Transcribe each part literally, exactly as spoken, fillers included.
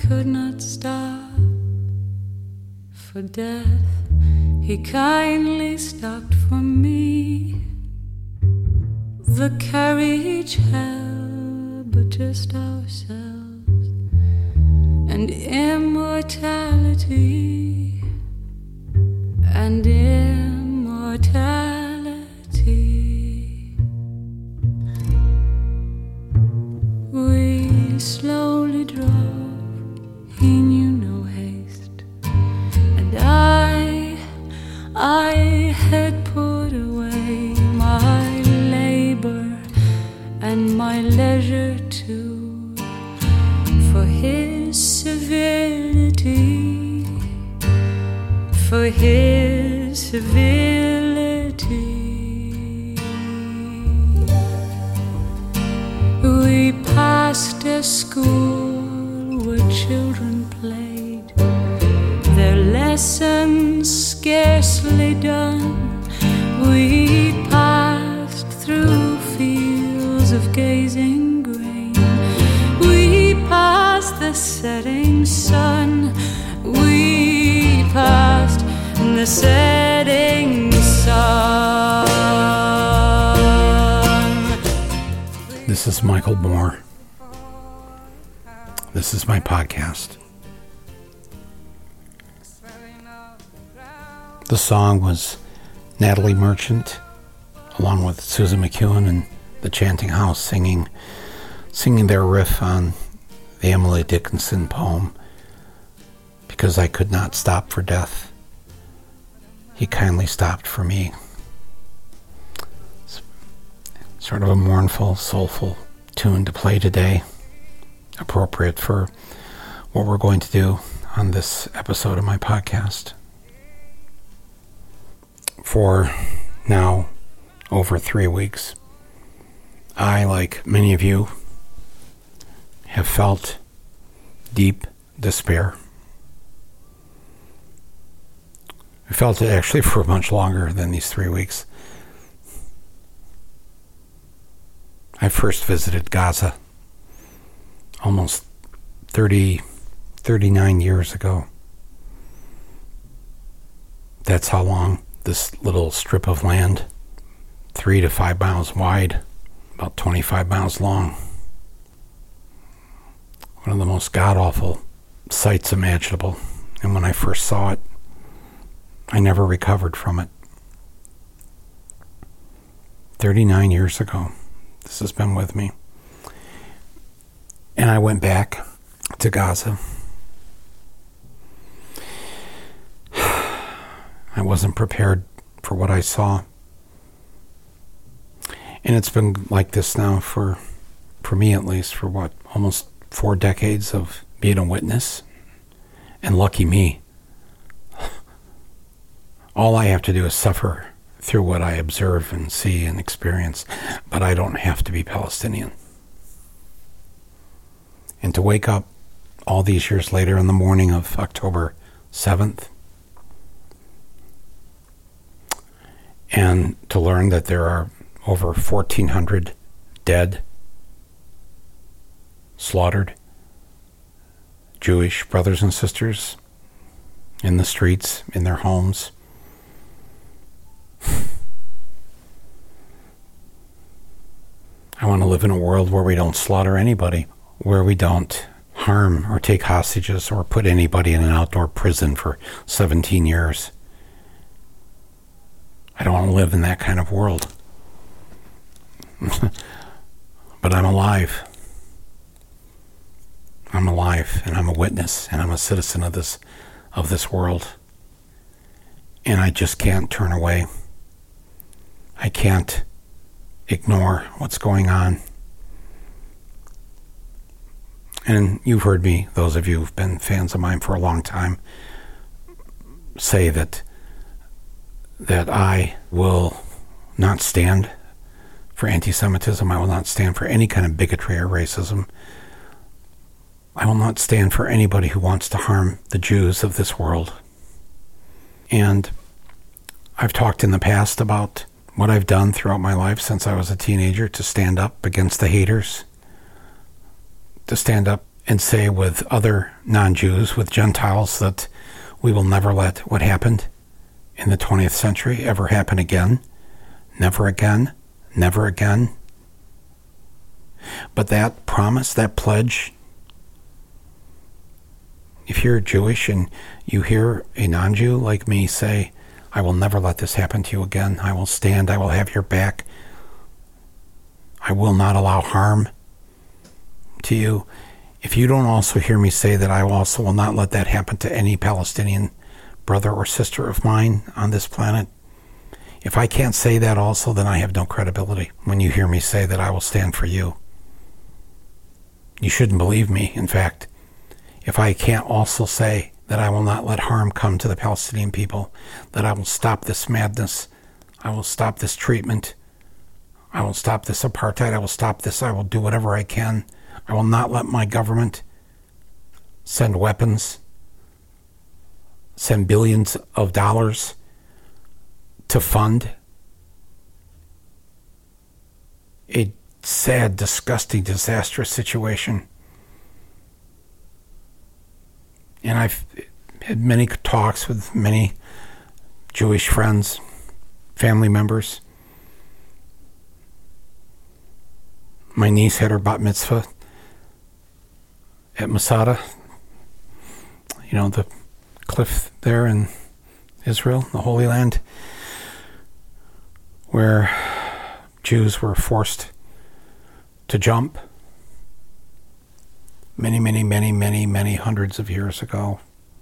could not stop for death. He kindly stopped for me. The carriage held but just ourselves and immortality and immortality. We slowly drove, he knew no haste, and I, I had put away my labor and my leisure too for his civility, for his civility. We passed a school where children played, their lessons scarcely done. We passed through fields of gazing grain. We passed the setting sun. We passed the setting sun. This is Michael Moore. This is my podcast. The song was Natalie Merchant, along with Susan McEwen and the Chanting House, singing, singing their riff on the Emily Dickinson poem, Because I Could Not Stop for Death. He kindly stopped for me. It's sort of a mournful, soulful tune to play today, appropriate for what we're going to do on this episode of my podcast. For now, over three weeks, I, like many of you, have felt deep despair. I felt it actually for much longer than these three weeks. I first visited Gaza almost thirty, thirty-nine years ago. That's how long this little strip of land, three to five miles wide, about twenty-five miles long. One of the most god-awful sights imaginable. And when I first saw it, I never recovered from it. thirty-nine years ago, this has been with me. And I went back to Gaza. I wasn't prepared for what I saw. And it's been like this now for, for me at least, for what, almost four decades of being a witness. And lucky me. All I have to do is suffer through what I observe and see and experience, but I don't have to be Palestinian. And to wake up all these years later on the morning of October seventh, and to learn that there are over fourteen hundred dead, slaughtered Jewish brothers and sisters in the streets, in their homes. I want to live in a world where we don't slaughter anybody, where we don't harm or take hostages or put anybody in an outdoor prison for seventeen years. I don't want to live in that kind of world. But I'm alive. I'm alive, and I'm a witness, and I'm a citizen of this of this world. And I just can't turn away. I can't ignore what's going on. And you've heard me, those of you who've been fans of mine for a long time, say that that I will not stand for anti-Semitism. I will not stand for any kind of bigotry or racism. I will not stand for anybody who wants to harm the Jews of this world. And I've talked in the past about what I've done throughout my life since I was a teenager to stand up against the haters, to stand up and say with other non-Jews, with Gentiles, that we will never let what happened in the twentieth century ever happen again. Never again. Never again. But that promise, that pledge, if you're Jewish and you hear a non-Jew like me say, I will never let this happen to you again. I will stand. I will have your back. I will not allow harm to you. If you don't also hear me say that I also will not let that happen to any Palestinian brother or sister of mine on this planet, if I can't say that also, then I have no credibility when you hear me say that I will stand for you. You shouldn't believe me, in fact. If I can't also say that I will not let harm come to the Palestinian people, that I will stop this madness, I will stop this treatment, I will stop this apartheid, I will stop this, I will do whatever I can. I will not let my government send weapons, send billions of dollars to fund a sad, disgusting, disastrous situation. And I've had many talks with many Jewish friends, family members. My niece had her bat mitzvah at Masada, you know, the cliff there in Israel, the Holy Land, where Jews were forced to jump many, many, many, many, many hundreds of years ago,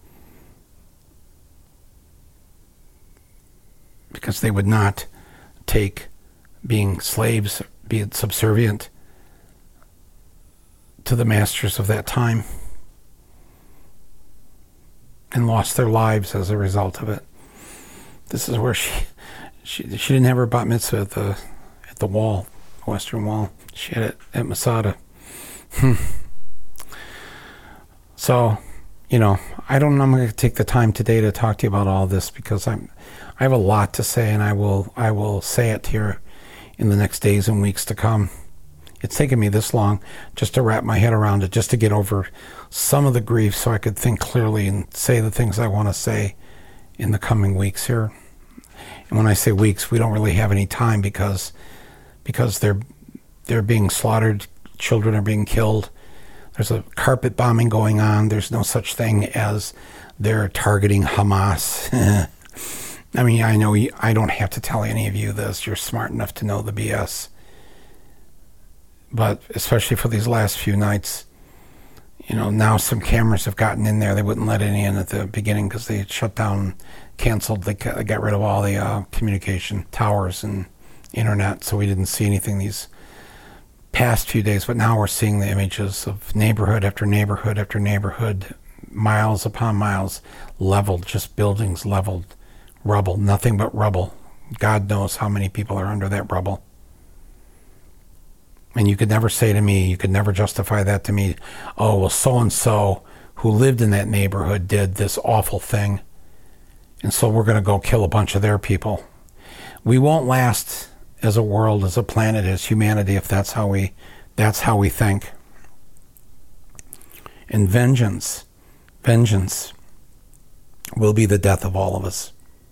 because they would not take being slaves, be subservient to the masters of that time, and lost their lives as a result of it. This is where she she she didn't have her bat mitzvah at the at the wall, Western Wall. She had it at Masada. Hmm. So, you know, I don't know. I'm going to take the time today to talk to you about all this because I'm, I have a lot to say, and I will, I will say it here in the next days and weeks to come. It's taken me this long just to wrap my head around it, just to get over some of the grief, so I could think clearly and say the things I want to say in the coming weeks here. And when I say weeks, we don't really have any time because, because they're, they're being slaughtered. Children are being killed. There's a carpet bombing going on. There's no such thing as they're targeting Hamas. I mean, I know you, I don't have to tell any of you this. You're smart enough to know the B S. But especially for these last few nights, you know, now some cameras have gotten in there. They wouldn't let any in at the beginning because they had shut down, canceled. They got rid of all the uh, communication towers and internet, so we didn't see anything these past few days. But now we're seeing the images of neighborhood after neighborhood after neighborhood, miles upon miles, leveled, just buildings leveled, rubble, nothing but rubble. God knows how many people are under that rubble. And you could never say to me, you could never justify that to me, oh, well, so-and-so who lived in that neighborhood did this awful thing, and so we're going to go kill a bunch of their people. We won't last as a world, as a planet, as humanity, if that's how we, that's how we think. And vengeance, vengeance will be the death of all of us.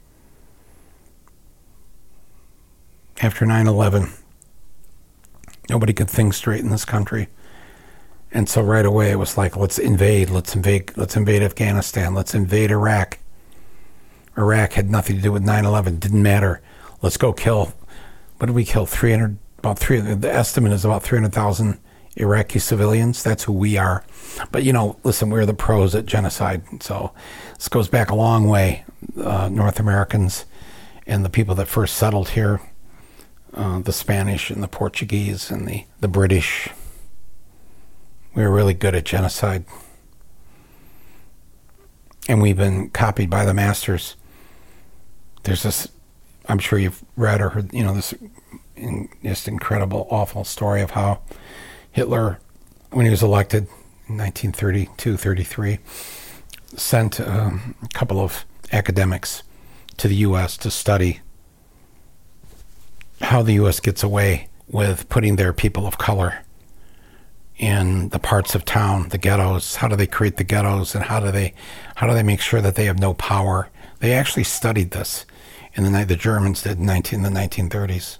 After nine eleven, nobody could think straight in this country. And so right away it was like, let's invade, let's invade, let's invade Afghanistan, let's invade Iraq. Iraq had nothing to do with nine eleven, didn't matter. Let's go kill, what did we kill? three hundred, about three, the estimate is about three hundred thousand Iraqi civilians. That's who we are. But, you know, listen, we're the pros at genocide. So this goes back a long way. Uh, North Americans and the people that first settled here, Uh, the Spanish and the Portuguese and the, the British. We were really good at genocide. And we've been copied by the masters. There's this, I'm sure you've read or heard, you know, this in, just incredible, awful story of how Hitler, when he was elected in nineteen thirty-two, thirty-three, sent um, a couple of academics to the U S to study how the U S gets away with putting their people of color in the parts of town, the ghettos. How do they create the ghettos, and how do they how do they make sure that they have no power? They actually studied this in the night the Germans did in nineteen the nineteen thirties.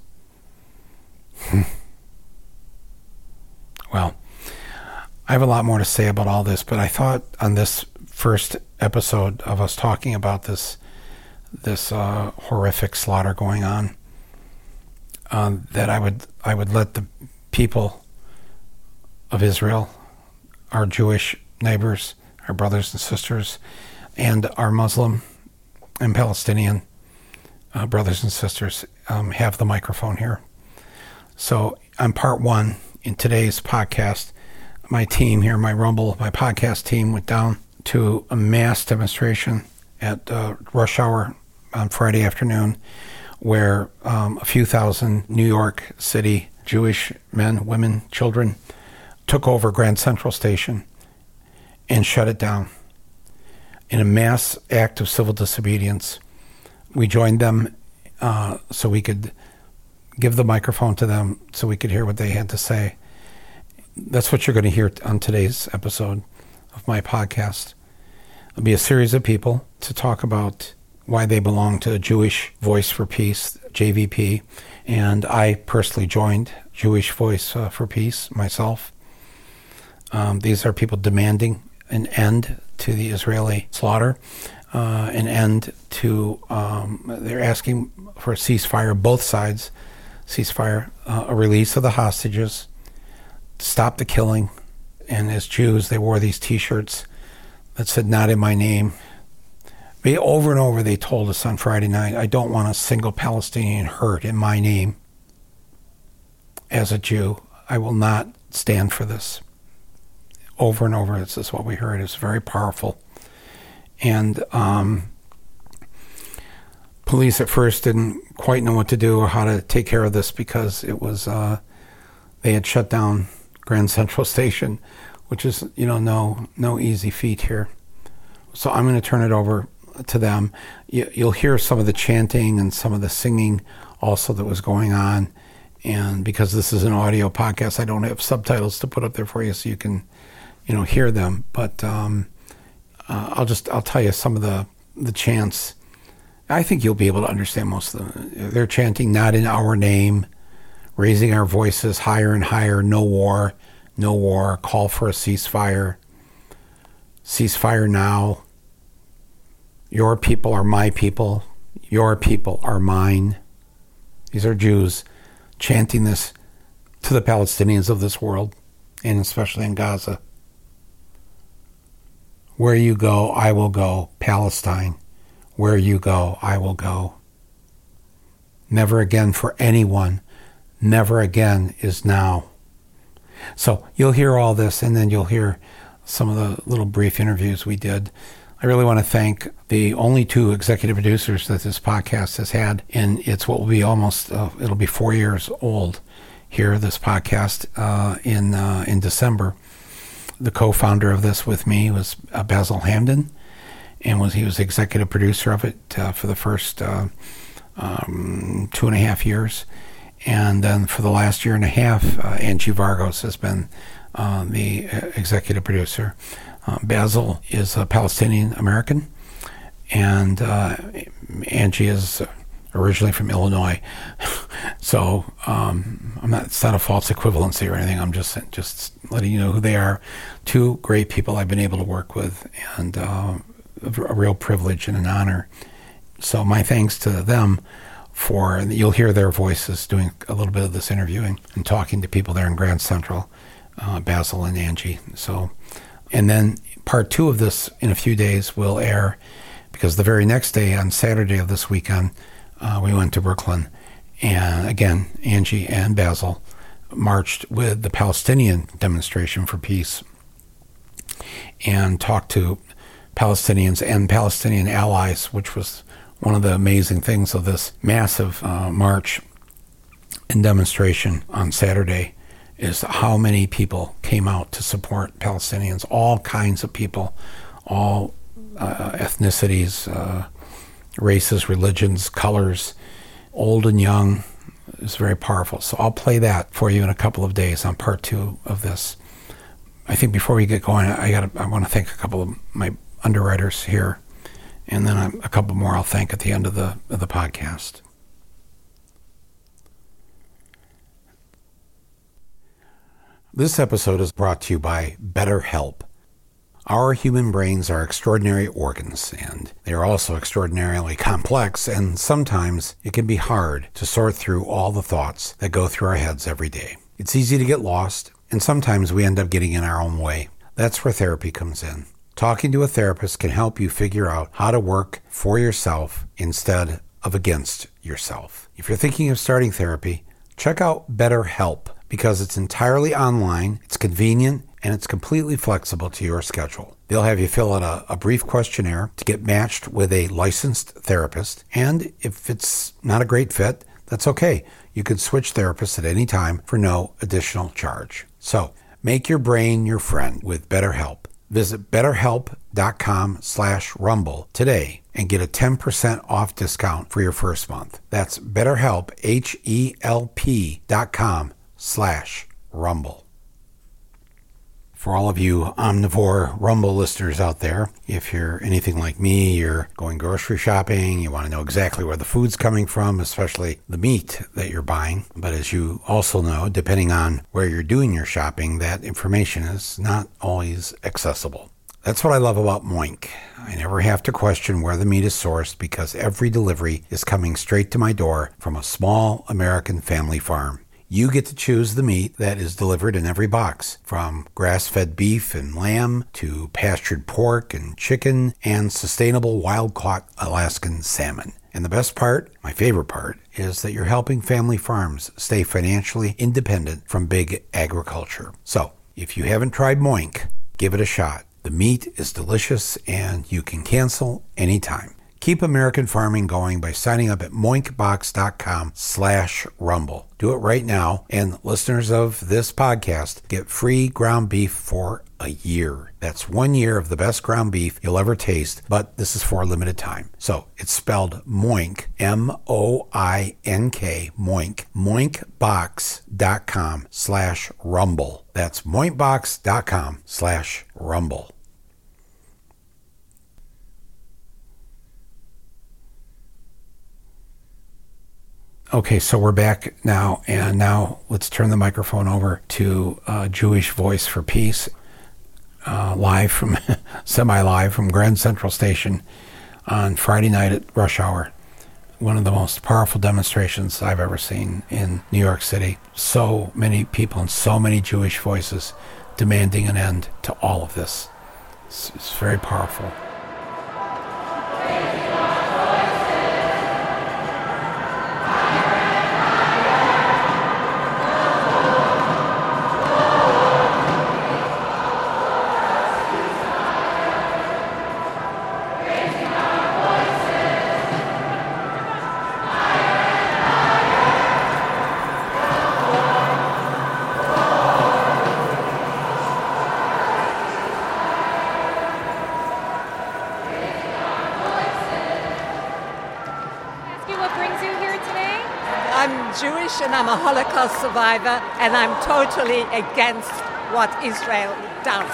Well, I have a lot more to say about all this, but I thought on this first episode of us talking about this this uh, horrific slaughter going on, uh, that I would I would let the people of Israel, our Jewish neighbors, our brothers and sisters, and our Muslim and Palestinian uh, brothers and sisters um, have the microphone here. So on part one in today's podcast, my team here, my Rumble, my podcast team went down to a mass demonstration at uh, rush hour on Friday afternoon, where um, a few thousand New York City Jewish men, women, children took over Grand Central Station and shut it down. In a mass act of civil disobedience, we joined them uh, so we could give the microphone to them so we could hear what they had to say. That's what you're going to hear on today's episode of my podcast. It'll be a series of people to talk about why they belong to Jewish Voice for Peace, J V P, and I personally joined Jewish Voice uh, for Peace myself. Um, these are people demanding an end to the Israeli slaughter, uh, an end to, um, they're asking for a ceasefire, both sides, ceasefire, uh, a release of the hostages, stop the killing. And as Jews, they wore these T-shirts that said, "Not in my name." They, over and over, they told us on Friday night, "I don't want a single Palestinian hurt in my name. As a Jew, I will not stand for this." Over and over, this is what we heard. It's very powerful. And um, police at first didn't quite know what to do or how to take care of this, because it was, uh, they had shut down Grand Central Station, which is, you know, no no easy feat here. So I'm going to turn it over to them. You, you'll hear some of the chanting and some of the singing also that was going on. And because this is an audio podcast, I don't have subtitles to put up there for you so you can, you know, hear them. But um, uh, I'll just, I'll tell you some of the, the chants. I think you'll be able to understand most of them. They're chanting, "Not in our name," raising our voices higher and higher, "No war, no war," call for a ceasefire, ceasefire now, "Your people are my people, your people are mine." These are Jews chanting this to the Palestinians of this world, and especially in Gaza. "Where you go, I will go, Palestine. Where you go, I will go. Never again for anyone. Never again is now." So you'll hear all this, and then you'll hear some of the little brief interviews we did. I really want to thank the only two executive producers that this podcast has had, and it's what will be almost, uh, it'll be four years old here, this podcast, uh, in uh, in December. The co-founder of this with me was uh, Basil Hamden, and was he was the executive producer of it uh, for the first uh, um, two and a half years. And then for the last year and a half, uh, Angie Vargos has been uh, the executive producer. Uh, Basil is a Palestinian American, and uh, Angie is originally from Illinois. So um, I'm not, it's not a false equivalency or anything. I'm just just letting you know who they are. Two great people I've been able to work with, and uh, a real privilege and an honor. So my thanks to them for, you'll hear their voices doing a little bit of this interviewing and talking to people there in Grand Central, uh, Basil and Angie. So, and then part two of this in a few days will air, because the very next day, on Saturday of this weekend, uh, we went to Brooklyn, and again, Angie and Basil marched with the Palestinian Demonstration for Peace and talked to Palestinians and Palestinian allies, which was one of the amazing things of this massive uh, march and demonstration on Saturday, is how many people came out to support Palestinians, all kinds of people, all uh, ethnicities, uh, races, religions, colors, old and young. It's very powerful. So I'll play that for you in a couple of days on part two of this. I think before we get going, I got I want to thank a couple of my underwriters here, and then a couple more I'll thank at the end of the of the podcast. This episode is brought to you by BetterHelp. Our human brains are extraordinary organs, and they are also extraordinarily complex, and sometimes it can be hard to sort through all the thoughts that go through our heads every day. It's easy to get lost, and sometimes we end up getting in our own way. That's where therapy comes in. Talking to a therapist can help you figure out how to work for yourself instead of against yourself. If you're thinking of starting therapy, check out BetterHelp because it's entirely online, it's convenient, and it's completely flexible to your schedule. They'll have you fill out a, a brief questionnaire to get matched with a licensed therapist, and if it's not a great fit, that's okay. You can switch therapists at any time for no additional charge. So, make your brain your friend with BetterHelp. Visit betterhelp.com slash rumble today and get a ten percent off discount for your first month. That's BetterHelp, H-E-L-P dot com slash rumble. For all of you omnivore Rumble listeners out there, if you're anything like me, you're going grocery shopping, you want to know exactly where the food's coming from, especially the meat that you're buying. But as you also know, depending on where you're doing your shopping, that information is not always accessible. That's what I love about Moink. I never have to question where the meat is sourced because every delivery is coming straight to my door from a small American family farm. You get to choose the meat that is delivered in every box, from grass-fed beef and lamb to pastured pork and chicken and sustainable wild-caught Alaskan salmon. And the best part, my favorite part, is that you're helping family farms stay financially independent from big agriculture. So, if you haven't tried Moink, give it a shot. The meat is delicious and you can cancel anytime. Keep American farming going by signing up at moinkbox.com slash rumble. Do it right now, and listeners of this podcast get free ground beef for a year. That's one year of the best ground beef you'll ever taste, but this is for a limited time. So it's spelled Moink, M O I N K, Moink, moinkbox.com slash rumble. That's moinkbox.com slash rumble. Okay, so we're back now, and now let's turn the microphone over to uh, Jewish Voice for Peace, uh, live from, semi-live from Grand Central Station on Friday night at rush hour. One of the most powerful demonstrations I've ever seen in New York City. So many people and so many Jewish voices demanding an end to all of this. It's, it's very powerful. Jewish and I'm a Holocaust survivor, and I'm totally against what Israel does.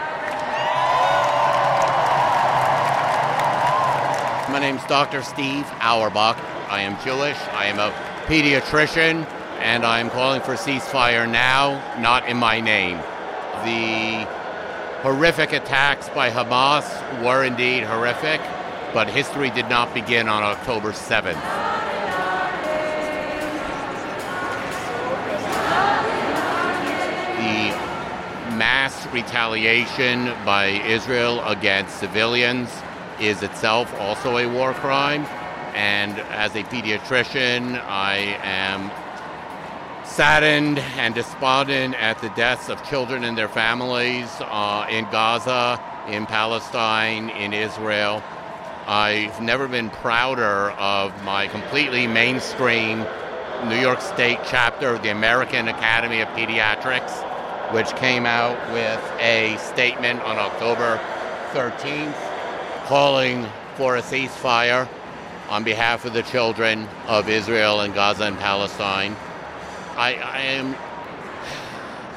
My name's Doctor Steve Auerbach. I am Jewish. I am a pediatrician, and I'm calling for ceasefire now, not in my name. The horrific attacks by Hamas were indeed horrific, but history did not begin on October seventh. Mass retaliation by Israel against civilians is itself also a war crime. And as a pediatrician, I am saddened and despondent at the deaths of children and their families uh, in Gaza, in Palestine, in Israel. I've never been prouder of my completely mainstream New York State chapter of the American Academy of Pediatrics, which came out with a statement on October thirteenth calling for a ceasefire on behalf of the children of Israel and Gaza and Palestine. I, I am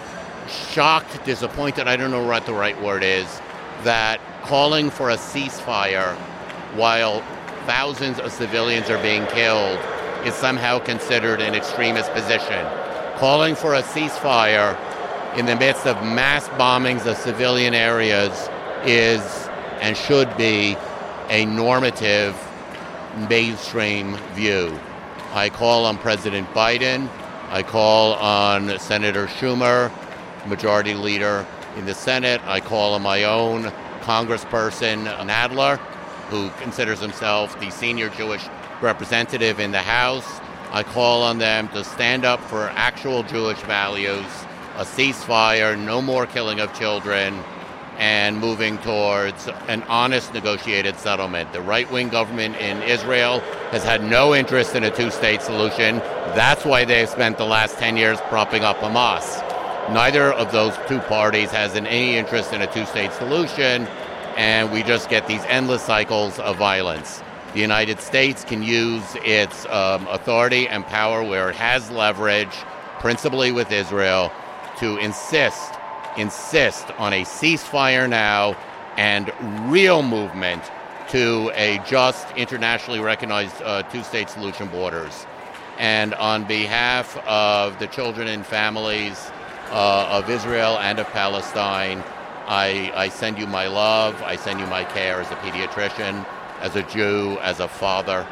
shocked, disappointed, I don't know what the right word is, that calling for a ceasefire while thousands of civilians are being killed is somehow considered an extremist position. Calling for a ceasefire in the midst of mass bombings of civilian areas is and should be a normative mainstream view. I call on President Biden, I call on Senator Schumer, Majority Leader in the Senate, I call on my own Congressperson Nadler, who considers himself the senior Jewish representative in the House. I call on them to stand up for actual Jewish values, a ceasefire, no more killing of children, and moving towards an honest negotiated settlement. The right-wing government in Israel has had no interest in a two-state solution. That's why they've spent the last ten years propping up Hamas. Neither of those two parties has any interest in a two-state solution, and we just get these endless cycles of violence. The United States can use its um, authority and power where it has leverage, principally with Israel, to insist, insist on a ceasefire now and real movement to a just, internationally recognized uh, two-state solution borders. And on behalf of the children and families uh, of Israel and of Palestine, I, I send you my love, I send you my care as a pediatrician, as a Jew, as a father.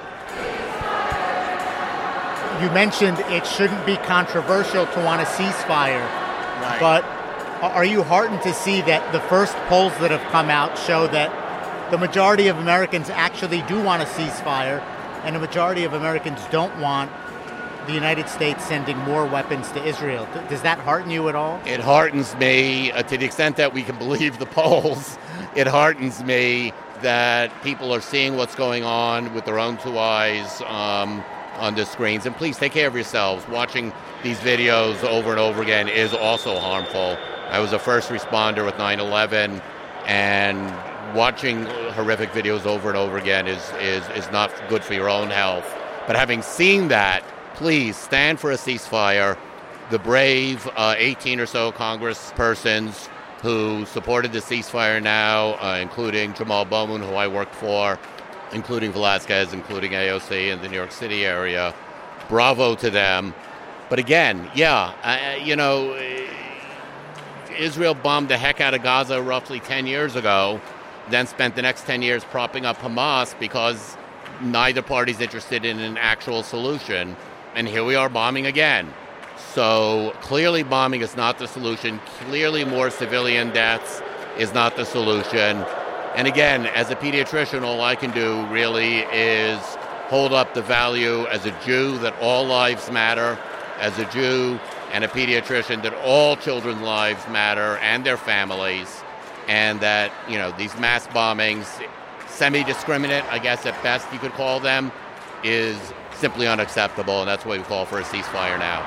You mentioned it shouldn't be controversial to want a ceasefire, Right. But are you heartened to see that the first polls that have come out show that the majority of Americans actually do want a ceasefire, and the majority of Americans don't want the United States sending more weapons to Israel? Does that hearten you at all? It heartens me uh, to the extent that we can believe the polls. It heartens me that people are seeing what's going on with their own two eyes um, on the screens. And please take care of yourselves. Watching these videos over and over again is also harmful. I was a first responder with nine eleven, and watching horrific videos over and over again is, is, is not good for your own health. But having seen that, please stand for a ceasefire. The brave uh, eighteen or so congresspersons who supported the ceasefire now, uh, including Jamal Bowman, who I worked for, including Velasquez, including A O C in the New York City area. Bravo to them. But again, yeah, uh, you know, Israel bombed the heck out of Gaza roughly ten years ago, then spent the next ten years propping up Hamas because neither party's interested in an actual solution. And here we are bombing again. So clearly bombing is not the solution. Clearly more civilian deaths is not the solution. And again, as a pediatrician, all I can do really is hold up the value as a Jew that all lives matter, as a Jew and a pediatrician that all children's lives matter and their families, and that, you know, these mass bombings, semi-discriminate, I guess at best you could call them, is simply unacceptable, and that's why we call for a ceasefire now.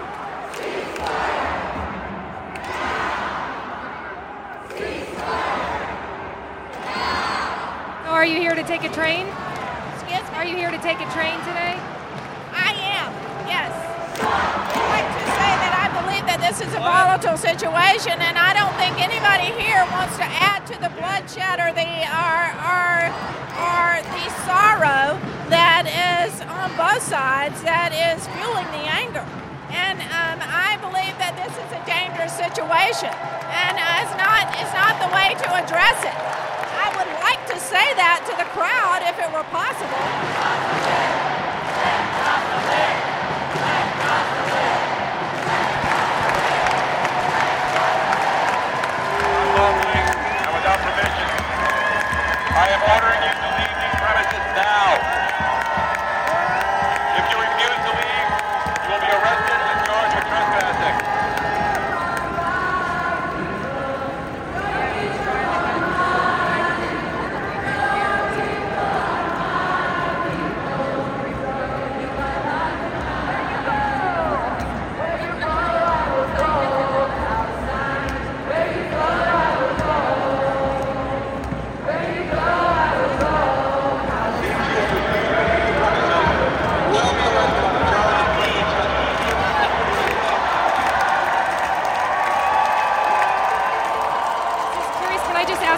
So are you here to take a train? Excuse me? Are you here to take a train today? I am, yes. I'd like to say that I believe that this is a volatile situation, and I don't think anybody here wants to add to the bloodshed or the or, or, or the sorrow that is on both sides that is fueling the anger. And um, I believe that this is a dangerous situation, and uh, it's not it's not the way to address it. I would like to say that to the crowd if it were possible. Unlawfully and without permission, I am ordering you to leave these premises now. If you refuse to leave, you will be arrested and charged with trespassing.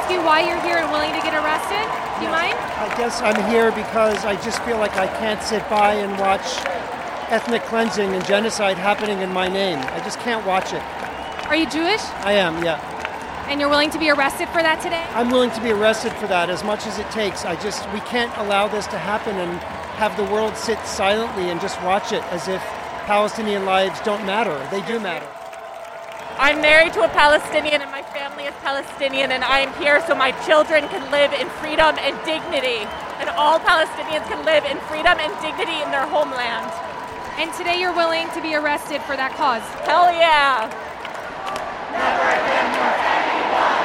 ask you why you're here and willing to get arrested? Do you mind? I guess I'm here because I just feel like I can't sit by and watch ethnic cleansing and genocide happening in my name. I just can't watch it. Are you Jewish? I am, yeah. And you're willing to be arrested for that today? I'm willing to be arrested for that as much as it takes. I just, we can't allow this to happen and have the world sit silently and just watch it as if Palestinian lives don't matter. They do matter. I'm married to a Palestinian and my family is Palestinian, and I am here so my children can live in freedom and dignity, and all Palestinians can live in freedom and dignity in their homeland. And today you're willing to be arrested for that cause? Hell yeah! Never again will anyone.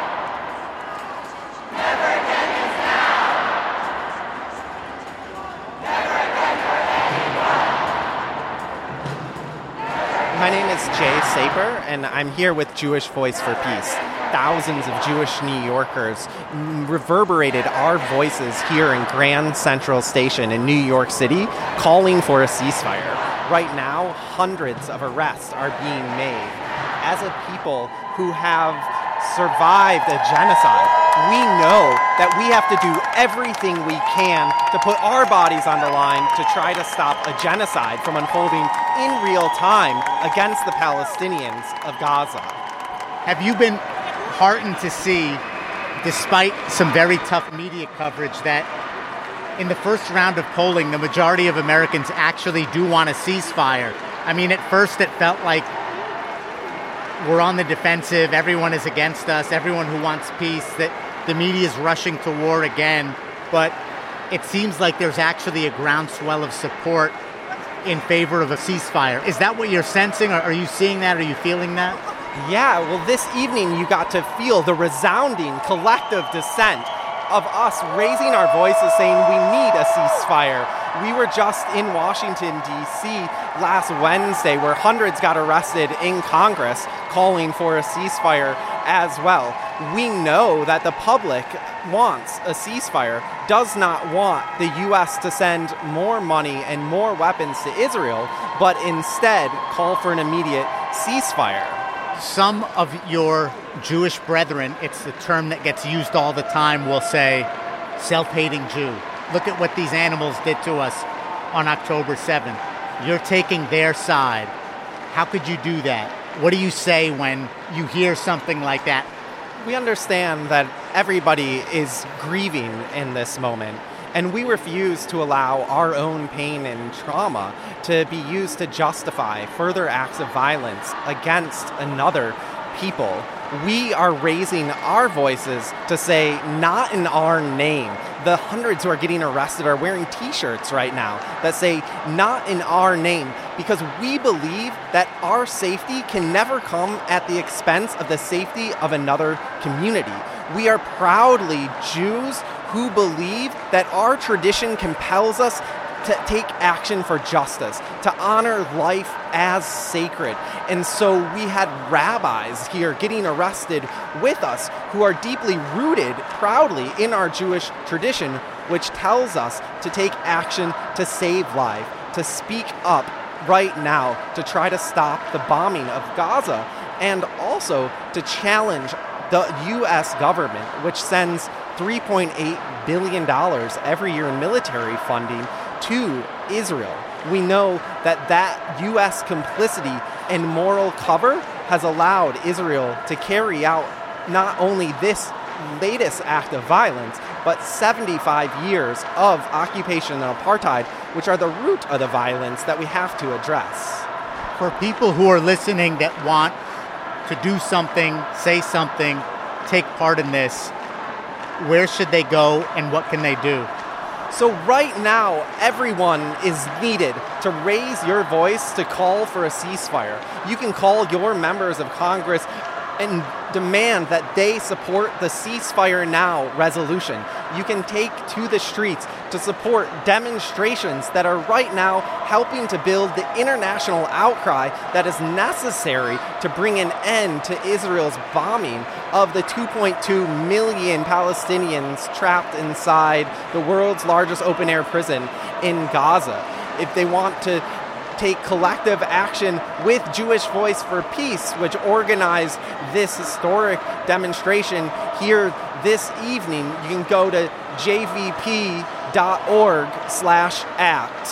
Never again is now. Never again for anyone. My name is Jay Saper, and I'm here with Jewish Voice for Peace. Thousands of Jewish New Yorkers reverberated our voices here in Grand Central Station in New York City, calling for a ceasefire. Right now, hundreds of arrests are being made. As a people who have survived a genocide, we know that we have to do everything we can to put our bodies on the line to try to stop a genocide from unfolding in real time against the Palestinians of Gaza. Have you been heartened to see, despite some very tough media coverage, that in the first round of polling, the majority of Americans actually do want a ceasefire? I mean, at first it felt like we're on the defensive, everyone is against us, everyone who wants peace, that the media is rushing to war again. But it seems like there's actually a groundswell of support in favor of a ceasefire. Is that what you're sensing? Are you seeing that? Are you feeling that? Yeah, well, this evening you got to feel the resounding collective dissent of us raising our voices saying we need a ceasefire. We were just in Washington, D C last Wednesday where hundreds got arrested in Congress calling for a ceasefire as well. We know that the public wants a ceasefire, does not want the U S to send more money and more weapons to Israel, but instead call for an immediate ceasefire. Some of your Jewish brethren, it's the term that gets used all the time, will say, self-hating Jew. Look at what these animals did to us on October seventh. You're taking their side. How could you do that? What do you say when you hear something like that? We understand that everybody is grieving in this moment, and we refuse to allow our own pain and trauma to be used to justify further acts of violence against another people. We are raising our voices to say, not in our name. The hundreds who are getting arrested are wearing t-shirts right now that say, not in our name, because we believe that our safety can never come at the expense of the safety of another community. We are proudly Jews who believe that our tradition compels us to take action for justice, to honor life as sacred. And so we had rabbis here getting arrested with us who are deeply rooted proudly in our Jewish tradition, which tells us to take action to save life, to speak up right now, to try to stop the bombing of Gaza, and also to challenge the U S government, which sends three point eight billion dollars every year in military funding to Israel. We know that that U S complicity and moral cover has allowed Israel to carry out not only this latest act of violence, but seventy-five years of occupation and apartheid, which are the root of the violence that we have to address. For people who are listening that want to do something, say something, take part in this, where should they go and what can they do? So right now, everyone is needed to raise your voice to call for a ceasefire. You can call your members of Congress and demand that they support the Ceasefire Now resolution. You can take to the streets to support demonstrations that are right now helping to build the international outcry that is necessary to bring an end to Israel's bombing of the two point two million Palestinians trapped inside the world's largest open-air prison in Gaza. If they want to take collective action with Jewish Voice for Peace, which organized this historic demonstration here this evening. You can go to j v p dot org slash act.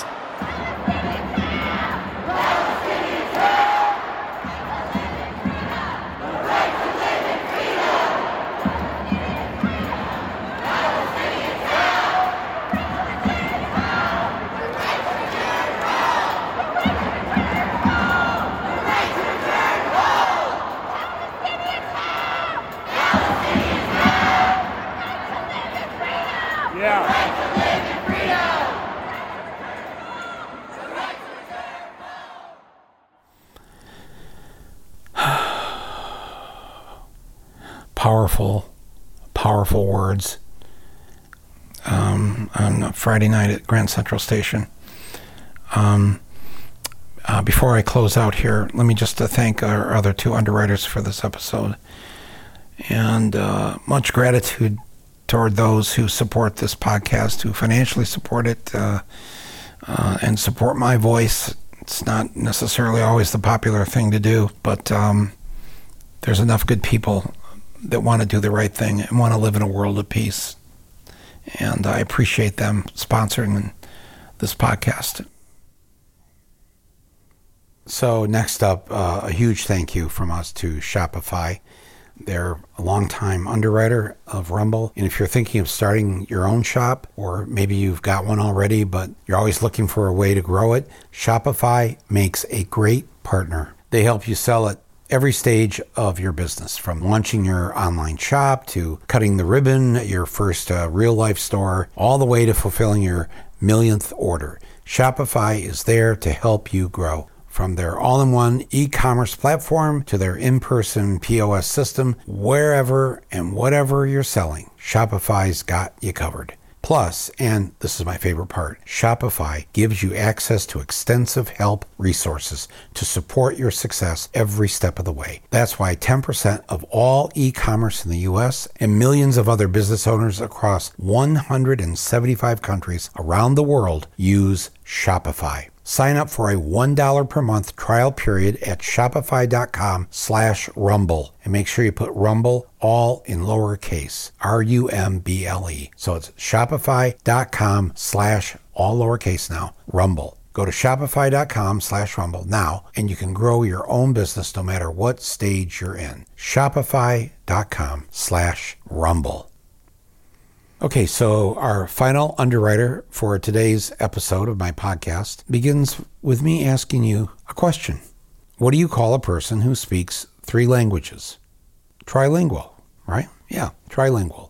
Powerful, powerful words um, on a Friday night at Grand Central Station. Um, uh, before I close out here, let me just uh, thank our other two underwriters for this episode. And uh, much gratitude toward those who support this podcast, who financially support it uh, uh, and support my voice. It's not necessarily always the popular thing to do, but um, there's enough good people that want to do the right thing and want to live in a world of peace. And I appreciate them sponsoring this podcast. So next up, uh, a huge thank you from us to Shopify. They're a longtime underwriter of Rumble. And if you're thinking of starting your own shop, or maybe you've got one already, but you're always looking for a way to grow it, Shopify makes a great partner. They help you sell at every stage of your business, from launching your online shop to cutting the ribbon at your first uh, real-life store, all the way to fulfilling your millionth order. Shopify is there to help you grow. From their all-in-one e-commerce platform to their in-person P O S system, wherever and whatever you're selling, Shopify's got you covered. Plus, and this is my favorite part, Shopify gives you access to extensive help resources to support your success every step of the way. That's why ten percent of all e-commerce in the U S and millions of other business owners across one hundred seventy-five countries around the world use Shopify. Sign up for a one dollar per month trial period at shopify.com slash rumble. And make sure you put Rumble all in lowercase, R U M B L E. So it's shopify.com slash all lowercase now, Rumble. Go to shopify.com slash rumble now, and you can grow your own business no matter what stage you're in. Shopify.com slash rumble. Okay, so our final underwriter for today's episode of my podcast begins with me asking you a question. What do you call a person who speaks three languages? Trilingual, right? Yeah, trilingual.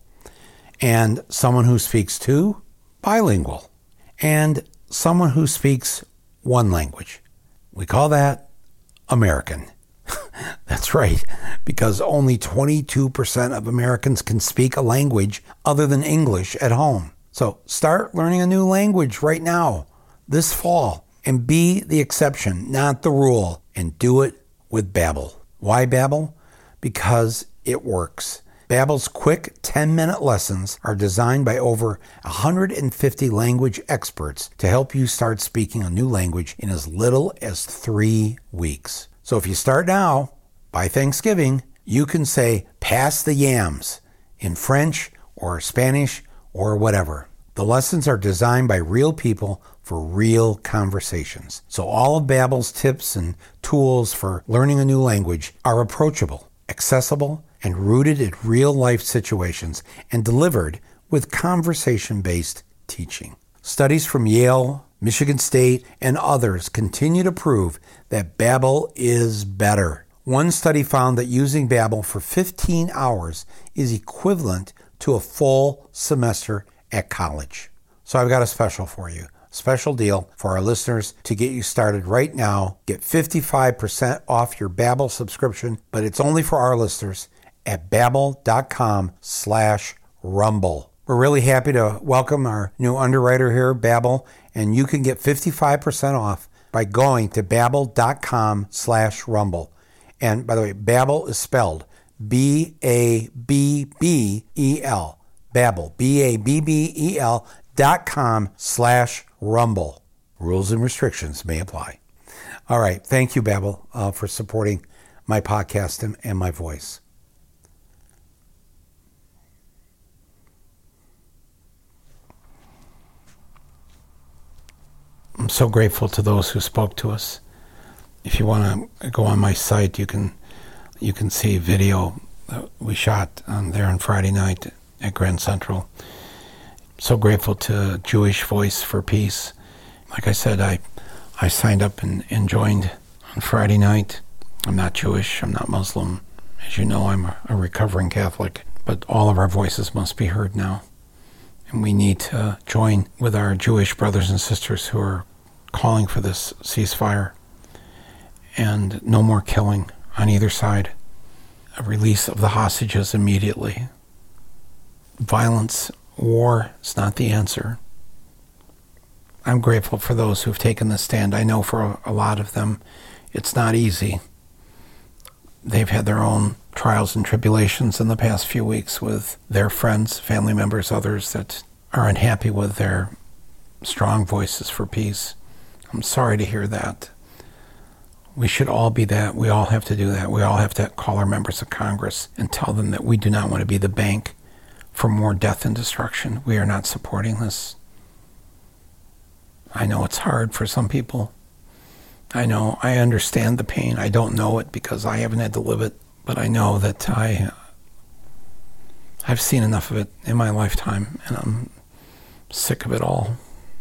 And someone who speaks two? Bilingual. And someone who speaks one language. We call that American. That's right, because only twenty-two percent of Americans can speak a language other than English at home. So start learning a new language right now, this fall, and be the exception, not the rule, and do it with Babbel. Why Babbel? Because it works. Babbel's quick ten-minute lessons are designed by over one hundred fifty language experts to help you start speaking a new language in as little as three weeks. So if you start now, by Thanksgiving, you can say, pass the yams in French or Spanish or whatever. The lessons are designed by real people for real conversations. So all of Babbel's tips and tools for learning a new language are approachable, accessible, and rooted in real-life situations and delivered with conversation-based teaching. Studies from Yale, Michigan State, and others continue to prove that Babbel is better. One study found that using Babbel for fifteen hours is equivalent to a full semester at college. So I've got a special for you. Special deal for our listeners to get you started right now. Get fifty-five percent off your Babbel subscription, but it's only for our listeners at babbel.com slash rumble. We're really happy to welcome our new underwriter here, Babbel, and you can get fifty-five percent off by going to babbel.com slash rumble. And by the way, Babbel is spelled B A B B E L. Babbel, B A B B E L dot com slash rumble. Rules and restrictions may apply. All right. Thank you, Babel, uh, for supporting my podcast and, and my voice. I'm so grateful to those who spoke to us. If you want to go on my site, you can you can see video that we shot on there on Friday night at Grand Central. So grateful to Jewish Voice for Peace. Like I said, I I signed up and, and joined on Friday night. I'm not Jewish, I'm not Muslim. As you know, I'm a, a recovering Catholic. But all of our voices must be heard now. And we need to join with our Jewish brothers and sisters who are calling for this ceasefire and no more killing on either side. A release of the hostages immediately. Violence, war is not the answer. I'm grateful for those who've taken this stand. I know for a lot of them, it's not easy. They've had their own trials and tribulations in the past few weeks with their friends, family members, others that are unhappy with their strong voices for peace. I'm sorry to hear that. We should all be that. We all have to do that. We all have to call our members of Congress and tell them that we do not want to be the bank for more death and destruction. We are not supporting this. I know it's hard for some people. I know, I understand the pain. I don't know it because I haven't had to live it, but I know that I, I've seen enough of it in my lifetime, and I'm sick of it all.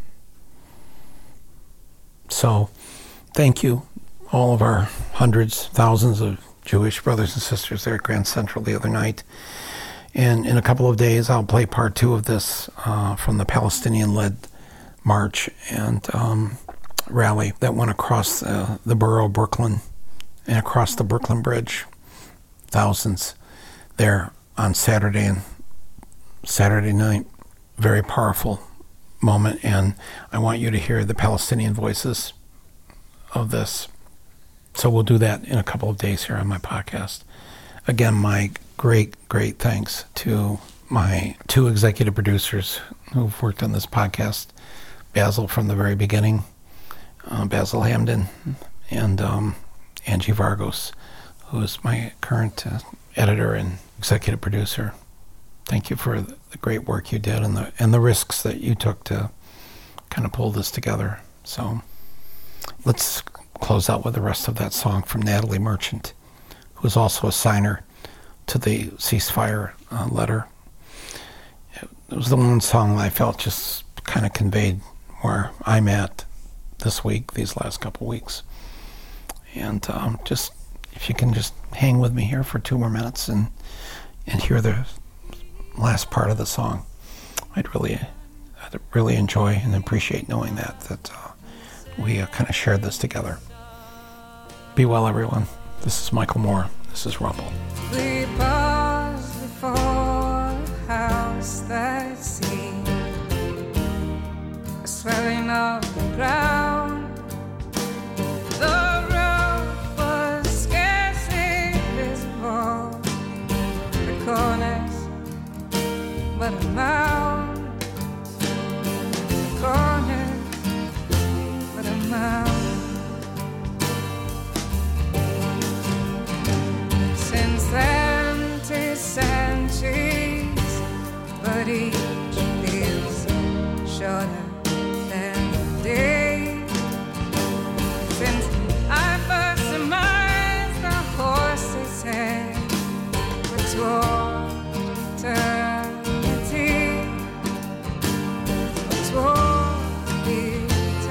So, thank you, all of our hundreds, thousands of Jewish brothers and sisters there at Grand Central the other night. And in a couple of days, I'll play part two of this uh, from the Palestinian-led march and um, rally that went across uh, the borough of Brooklyn and across the Brooklyn Bridge. Thousands there on Saturday and Saturday night. Very powerful moment, and I want you to hear the Palestinian voices of this. So we'll do that in a couple of days here on my podcast. Again, my great, great thanks to my two executive producers who've worked on this podcast, Basil from the very beginning, uh, Basil Hamden, and um, Angie Vargos, who is my current uh, editor and executive producer. Thank you for the great work you did and the and the risks that you took to kind of pull this together. So let's close out with the rest of that song from Natalie Merchant, who is also a signer to the ceasefire uh, letter. It was the one song that I felt just kind of conveyed where I'm at this week, these last couple weeks. And um, just, if you can just hang with me here for two more minutes and, and hear the last part of the song, I'd really, I'd really enjoy and appreciate knowing that, that uh, we uh, kind of shared this together. Be well, everyone. This is Michael Moore. This is Rumble. We paused before a house that seemed a swelling of the ground. The road was scarcely visible, the corners, but a mound. The corners, but a mound. Twenty centuries, but each feels shorter than the day. Since I first surmised the horse's head would toward eternity, toward eternity.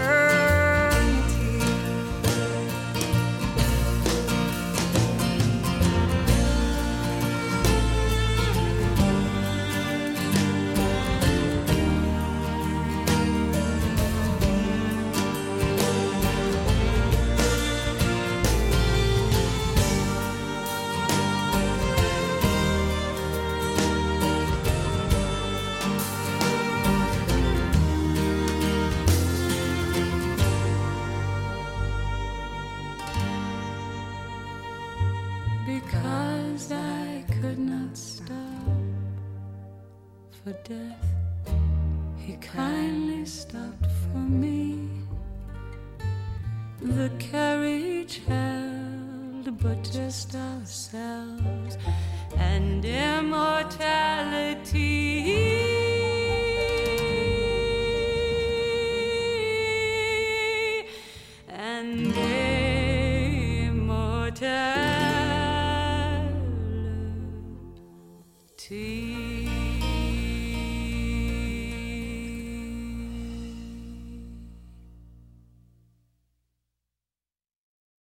Because I could not stop for death, he kindly stopped for me. the carriage held but just ourselves and immortality. And immortality.